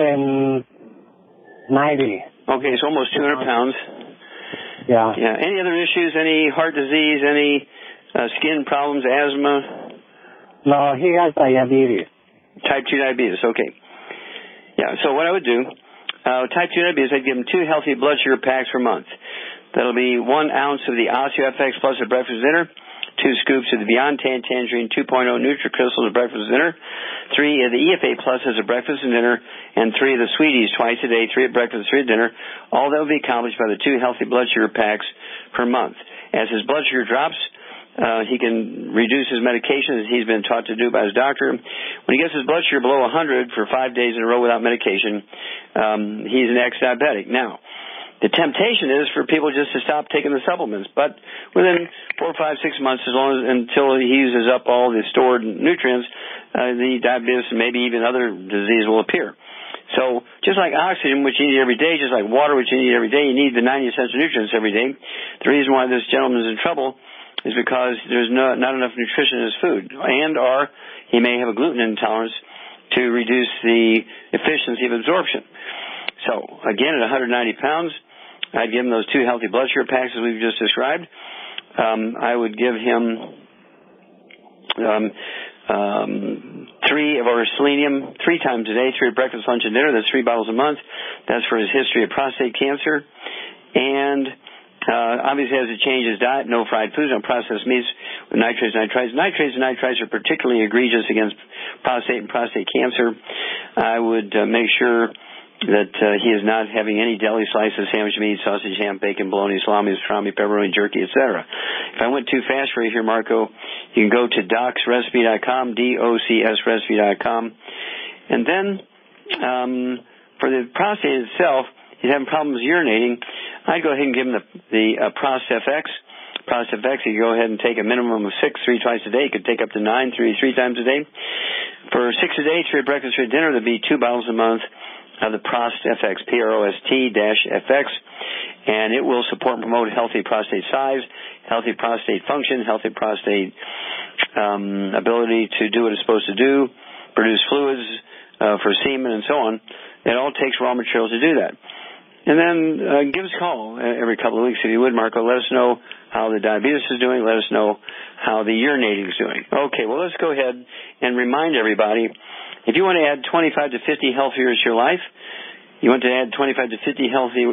190. Okay, it's almost 200 pounds. Yeah. Any other issues? Any heart disease? Any skin problems? Asthma? No, he has diabetes. Type 2 diabetes. Okay. Yeah. So what I would do, type 2 diabetes, I'd give him 2 healthy blood sugar packs per month. That'll be 1 ounce of the OsteoFX Plus at breakfast and dinner, 2 scoops of the Beyond Tangerine 2.0 NutriCrystals at breakfast and dinner, 3 of the EFA Plus as a breakfast and dinner, and 3 of the Sweeties twice a day, 3 at breakfast, 3 at dinner. All that will be accomplished by the 2 healthy blood sugar packs per month. As his blood sugar drops, he can reduce his medication as he's been taught to do by his doctor. When he gets his blood sugar below 100 for 5 days in a row without medication, he's an ex-diabetic. Now, the temptation is for people just to stop taking the supplements, but within 4, 5, 6 months, until he uses up all the stored nutrients, the diabetes and maybe even other disease will appear. So just like oxygen, which you need every day, just like water, which you need every day, you need the 90 essential nutrients every day. The reason why this gentleman is in trouble is because there's not enough nutrition in his food, or he may have a gluten intolerance to reduce the efficiency of absorption. So, again, at 190 pounds, I'd give him those 2 healthy blood sugar packs as we've just described. I would give him 3 of our selenium 3 times a day, 3 at breakfast, lunch, and dinner. That's 3 bottles a month. That's for his history of prostate cancer. And obviously has to change his diet. No fried foods, no processed meats with nitrates and nitrites. Nitrates and nitrites are particularly egregious against prostate and prostate cancer. I would make sure that he is not having any deli slices, sandwich meat, sausage, ham, bacon, bologna, salami, pastrami, pepperoni, jerky, etc. If I went too fast for you here, Marco, you can go to docsrecipe.com, DOCSrecipe.com. And then for the prostate itself, he's having problems urinating. I'd go ahead and give him the ProstFX. ProstFX, you go ahead and take a minimum of 6, 3 twice a day. You could take up to 9, 3 times a day. For 6 a day, 3 at breakfast, 3 at dinner, there'd be 2 bottles a month of the ProstFX, PROST-FX, and it will support and promote healthy prostate size, healthy prostate function, healthy prostate ability to do what it's supposed to do, produce fluids for semen and so on. It all takes raw materials to do that. And then give us a call every couple of weeks if you would, Marco. Let us know how the diabetes is doing. Let us know how the urinating is doing. Okay, well, let's go ahead and remind everybody, if you want to add 25 to 50 healthy years to your life, you want to add 25 to 50 healthy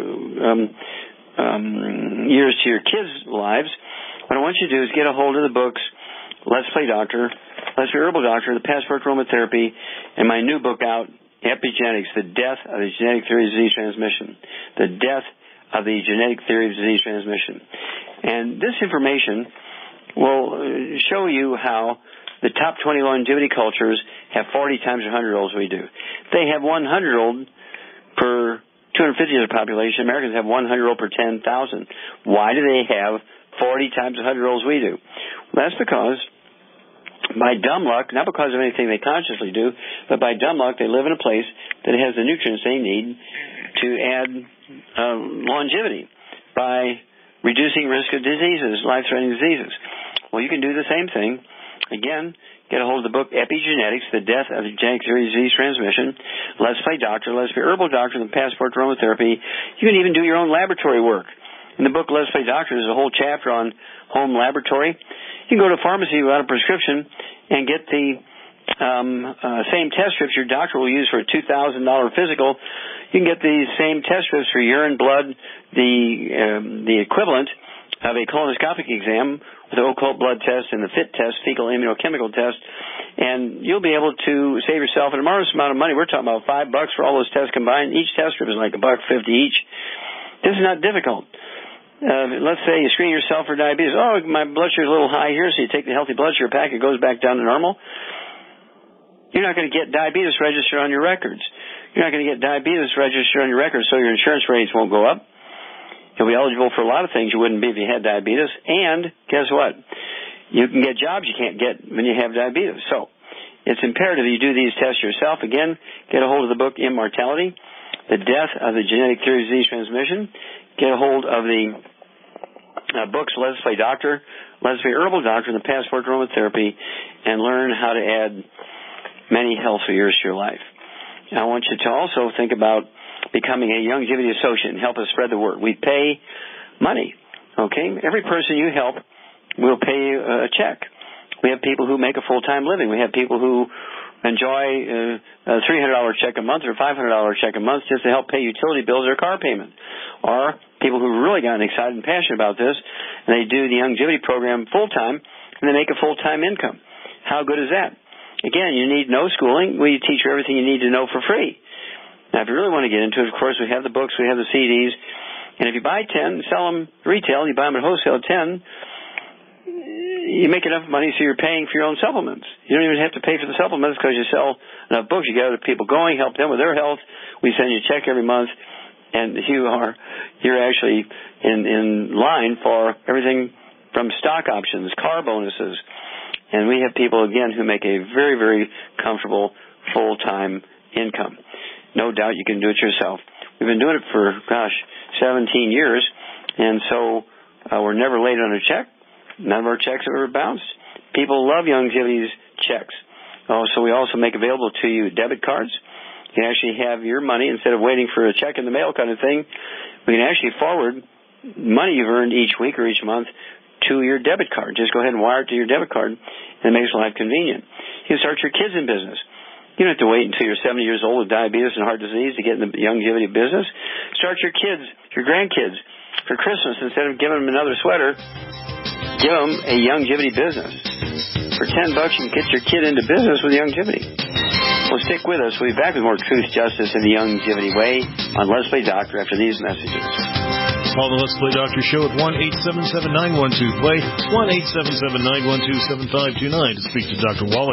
years to your kids' lives, what I want you to do is get a hold of the books, Let's Play Doctor, Let's Be Herbal Doctor, The Passport to Aromatherapy, and my new book out, Epigenetics, The Death of the Genetic Theory of Disease Transmission. The Death of the Genetic Theory of Disease Transmission. And this information will show you how the top 20 longevity cultures have 40 times 100-year-olds we do. They have 100-year-old per 250 of the population. Americans have 100-year-old per 10,000. Why do they have 40 times 100-year-olds we do? Well, that's because by dumb luck, not because of anything they consciously do, but by dumb luck, they live in a place that has the nutrients they need to add longevity by reducing risk of diseases, life-threatening diseases. Well, you can do the same thing. Again, get a hold of the book Epigenetics, The Death of the Genetic Theory of Disease Transmission. Let's Play Doctor, Let's Be Herbal Doctor, The Passport to Aromatherapy. You can even do your own laboratory work. In the book Let's Play Doctor, there's a whole chapter on home laboratory. You can go to a pharmacy without a prescription and get the same test strips your doctor will use for a $2,000 physical. You can get the same test strips for urine, blood, the equivalent of a colonoscopic exam with the occult blood test and the FIT test, fecal immunochemical test, and you'll be able to save yourself an enormous amount of money. We're talking about $5 for all those tests combined. Each test strip is like $1.50 each. This is not difficult. Let's say you screen yourself for diabetes. Oh, my blood sugar is a little high here, so you take the healthy blood sugar pack, it goes back down to normal. You're not going to get diabetes registered on your records. You're not going to get diabetes registered on your records, so your insurance rates won't go up. You'll be eligible for a lot of things you wouldn't be if you had diabetes. And guess what? You can get jobs you can't get when you have diabetes. So it's imperative you do these tests yourself. Again, get a hold of the book Immortality, The Death of the Genetic Theory of Disease Transmission. Get a hold of the books Let's Play Doctor, Let's Be Herbal Doctor, and The Passport to Aromatherapy, and learn how to add many healthy years to your life. I want you to also think about becoming a Youngevity associate and help us spread the word. We pay money, okay? Every person you help will pay you a check. We have people who make a full-time living. We have people who enjoy a $300 check a month or $500 check a month just to help pay utility bills or car payment. Or people who really gotten excited and passionate about this, and they do the Youngevity program full-time, and they make a full-time income. How good is that? Again, you need no schooling. We teach you everything you need to know for free. Now, if you really want to get into it, of course, we have the books, we have the CDs, and if you buy 10, sell them retail, you buy them at wholesale at 10, you make enough money so you're paying for your own supplements. You don't even have to pay for the supplements because you sell enough books. You get other people going, help them with their health. We send you a check every month, and you're actually in line for everything from stock options, car bonuses. And we have people, again, who make a very, very comfortable full-time income. No doubt you can do it yourself. We've been doing it for, 17 years, and so we're never late on a check. None of our checks have ever bounced. People love Youngevity's checks. So we also make available to you debit cards. You can actually have your money, instead of waiting for a check in the mail kind of thing, we can actually forward money you've earned each week or each month to your debit card. Just go ahead and wire it to your debit card, and it makes life convenient. You can start your kids in business. You don't have to wait until you're 70 years old with diabetes and heart disease to get in the longevity business. Start your kids, your grandkids, for Christmas. Instead of giving them another sweater, give them a longevity business. For $10, you can get your kid into business with longevity. Well, stick with us. We'll be back with more Truth, Justice, and the Longevity Way on Let's Play Doctor after these messages. Call the Let's Play Doctor Show at 1-877-912-PLAY, 1-877-912-7529 to speak to Dr. Wallach.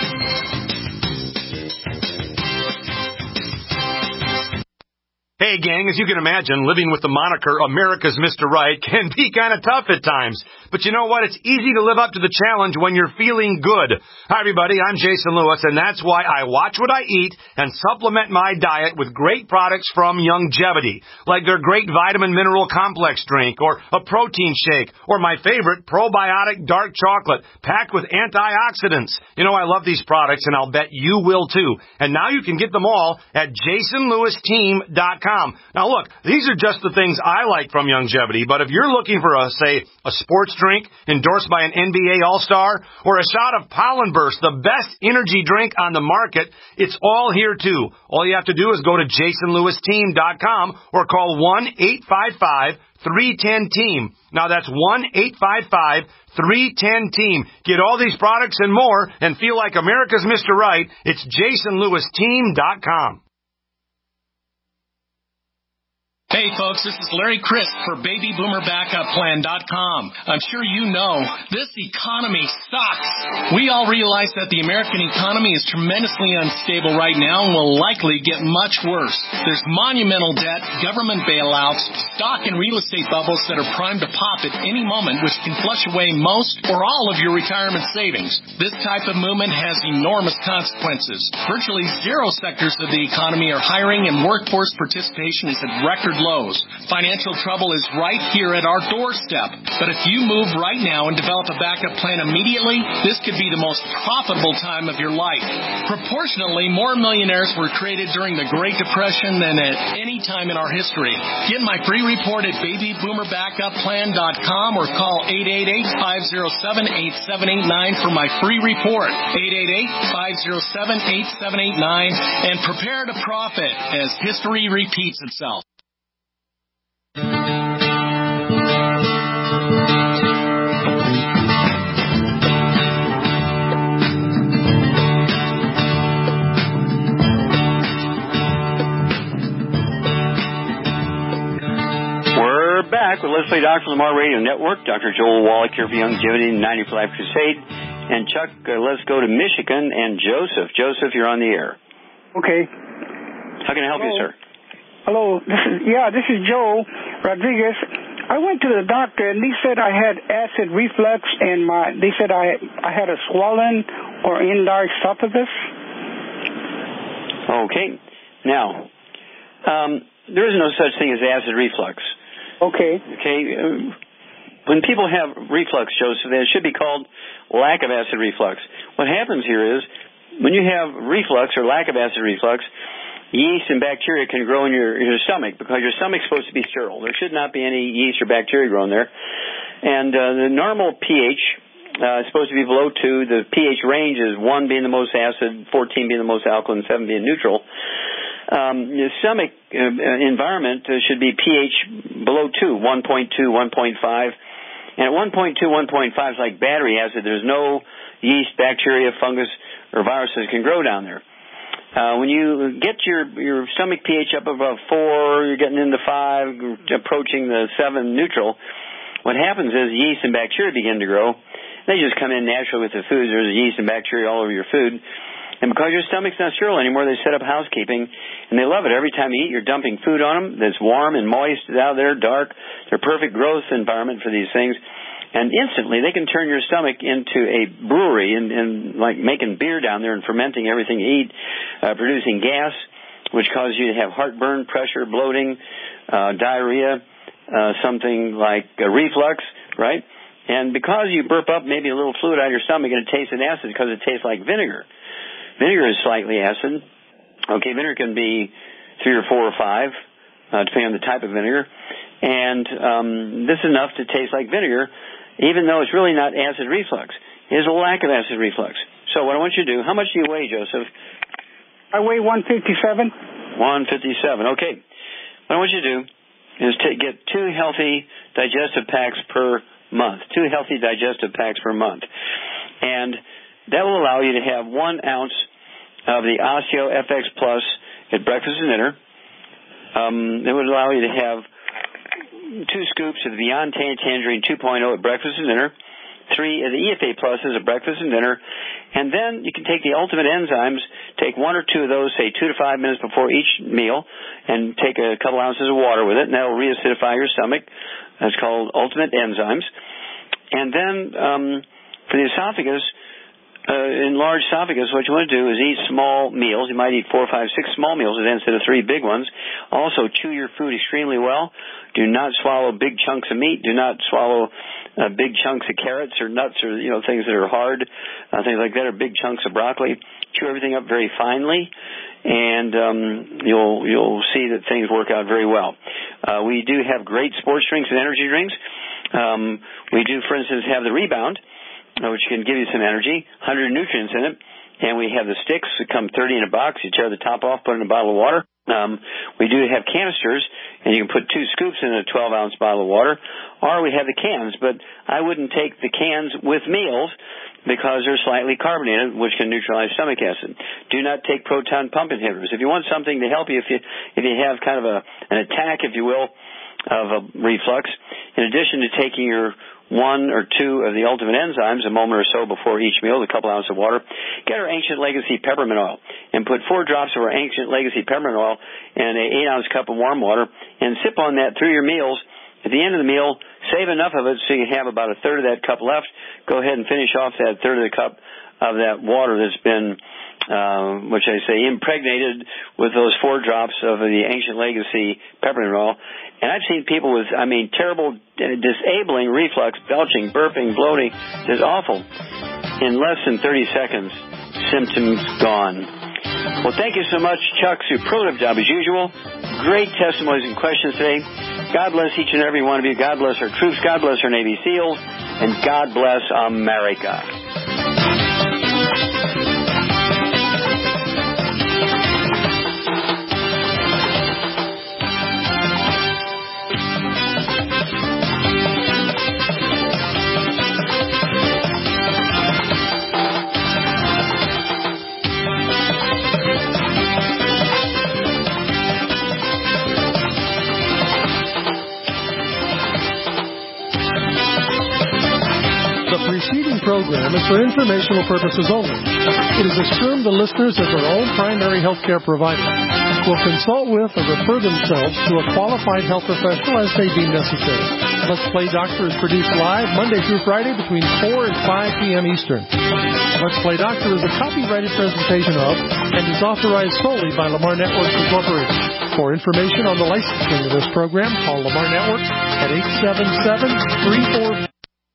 Hey, gang, as you can imagine, living with the moniker America's Mr. Right can be kind of tough at times. But you know what? It's easy to live up to the challenge when you're feeling good. Hi, everybody. I'm Jason Lewis, and that's why I watch what I eat and supplement my diet with great products from Longevity, like their great vitamin mineral complex drink, or a protein shake, or my favorite, probiotic dark chocolate packed with antioxidants. You know, I love these products, and I'll bet you will too. And now you can get them all at JasonLewisTeam.com. Now, look, these are just the things I like from Longevity, but if you're looking for, say, a sports drink endorsed by an NBA All-Star, or a shot of Pollen Burst, the best energy drink on the market, it's all here, too. All you have to do is go to JasonLewisTeam.com or call 1-855-310-TEAM. Now, that's 1-855-310-TEAM. Get all these products and more and feel like America's Mr. Right. It's JasonLewisTeam.com. Hey folks, this is Larry Crisp for BabyBoomerBackupPlan.com. I'm sure you know this economy sucks. We all realize that the American economy is tremendously unstable right now and will likely get much worse. There's monumental debt, government bailouts, stock and real estate bubbles that are primed to pop at any moment, which can flush away most or all of your retirement savings. This type of movement has enormous consequences. Virtually zero sectors of the economy are hiring, and workforce participation is at record lows. Financial trouble is right here at our doorstep. But if you move right now and develop a backup plan immediately, this could be the most profitable time of your life. Proportionally, more millionaires were created during the Great Depression than at any time in our history. Get my free report at BabyBoomerBackupPlan.com or call 888-507-8789 for my free report. 888-507-8789 and prepare to profit as history repeats itself. We're back with Let's Play Doctor Lamar Radio Network. Dr. Joel Wallach here for Longevity and 90 for Life Crusade. And Chuck, let's go to Michigan and Joseph. Joseph, you're on the air. Okay. How can I help you, sir? Hello. This is Joe Rodriguez. I went to the doctor and they said I had acid reflux and they said I had a swollen or enlarged esophagus. Okay. Now, there is no such thing as acid reflux. Okay. When people have reflux, Joseph, it should be called lack of acid reflux. What happens here is when you have reflux or lack of acid reflux, yeast and bacteria can grow in your stomach because your stomach's supposed to be sterile. There should not be any yeast or bacteria growing there. And the normal pH is supposed to be below 2. The pH range is 1 being the most acid, 14 being the most alkaline, 7 being neutral. The stomach environment should be pH below 2, 1.2, 1.5. And at 1.2, 1.5 is like battery acid. There's no yeast, bacteria, fungus, or viruses can grow down there. When you get your stomach pH up above 4, you're getting into 5, approaching the 7 neutral, what happens is yeast and bacteria begin to grow. They just come in naturally with the food. There's yeast and bacteria all over your food. And because your stomach's not sterile anymore, they set up housekeeping, and they love it. Every time you eat, you're dumping food on them that's warm and moist out there, dark. They're perfect growth environment for these things. And instantly, they can turn your stomach into a brewery and like making beer down there and fermenting everything you eat, producing gas, which causes you to have heartburn, pressure, bloating, diarrhea, something like reflux, right? And because you burp up maybe a little fluid out of your stomach and it tastes an acid because it tastes like vinegar. Vinegar is slightly acid. Okay, vinegar can be 3 or 4 or 5, depending on the type of vinegar. And this is enough to taste like vinegar, even though it's really not acid reflux. It is a lack of acid reflux. So what I want you to do, how much do you weigh, Joseph? I weigh 157. 157, okay. What I want you to do is to get 2 healthy digestive packs per month. 2 healthy digestive packs per month. And that will allow you to have 1 ounce of the Osteo FX Plus at breakfast and dinner. It would allow you to have 2 scoops of the Beyond Tangerine 2.0 at breakfast and dinner. 3 of the EFA Pluses at breakfast and dinner. And then you can take the Ultimate Enzymes, take 1 or 2 of those, say 2 to 5 minutes before each meal, and take a couple ounces of water with it, and that will reacidify your stomach. That's called Ultimate Enzymes. And then for the esophagus, enlarged esophagus, what you want to do is eat small meals. You might eat 4, 5, 6 small meals instead of 3 big ones. Also, chew your food extremely well. Do not swallow big chunks of meat. Do not swallow big chunks of carrots or nuts or things that are hard, things like that, or big chunks of broccoli. Chew everything up very finely, and you'll see that things work out very well. We do have great sports drinks and energy drinks. We do, for instance, have the Rebound, which can give you some energy, 100 nutrients in it. And we have the sticks that come 30 in a box. You tear the top off, put it in a bottle of water. We do have canisters, and you can put 2 scoops in a 12-ounce bottle of water. Or we have the cans, but I wouldn't take the cans with meals because they're slightly carbonated, which can neutralize stomach acid. Do not take proton pump inhibitors. If you want something to help you, if you have kind of an attack, if you will, of a reflux, in addition to taking your 1 or 2 of the Ultimate Enzymes a moment or so before each meal, a couple ounces of water, get our Ancient Legacy peppermint oil and put 4 drops of our Ancient Legacy peppermint oil in an 8-ounce cup of warm water and sip on that through your meals. At the end of the meal, save enough of it so you have about a third of that cup left. Go ahead and finish off that third of the cup of that water that's been, which I say, impregnated with those 4 drops of the Ancient Legacy peppermint oil. And I've seen people with, terrible, disabling reflux, belching, burping, bloating, just awful. In less than 30 seconds, symptoms gone. Well, thank you so much, Chuck. Superlative job as usual. Great testimonies and questions today. God bless each and every one of you. God bless our troops. God bless our Navy SEALs. And God bless America. Program is for informational purposes only. It is assumed the listeners as their own primary health care provider will consult with or refer themselves to a qualified health professional as they deem necessary. Let's Play Doctor is produced live Monday through Friday between 4 and 5 p.m. Eastern. Let's Play Doctor is a copyrighted presentation of and is authorized solely by Lamar Networks Incorporated. For information on the licensing of this program, call Lamar Networks at 877-34...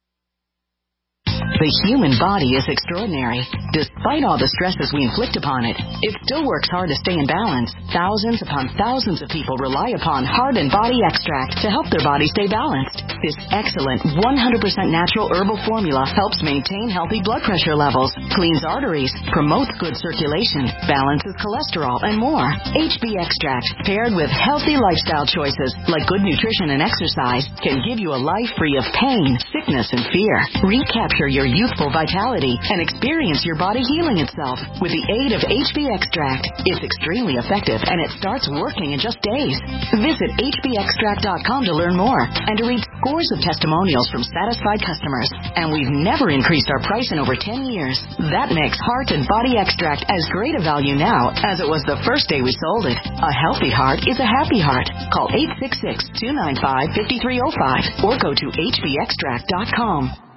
The human body is extraordinary. Despite all the stresses we inflict upon it, it still works hard to stay in balance. Thousands upon thousands of people rely upon Heart and Body Extract to help their body stay balanced. This excellent 100% natural herbal formula helps maintain healthy blood pressure levels, cleans arteries, promotes good circulation, balances cholesterol, and more. HB Extract, paired with healthy lifestyle choices like good nutrition and exercise, can give you a life free of pain, sickness, and fear. Recapture your youthful vitality and experience your body healing itself with the aid of HB Extract. It's extremely effective and it starts working in just days. Visit hbextract.com to learn more and to read scores of testimonials from satisfied customers. And we've never increased our price in over 10 years. That makes Heart and Body Extract as great a value now as it was the first day we sold it. A healthy heart is a happy heart. Call 866-295-5305 or go to hbextract.com.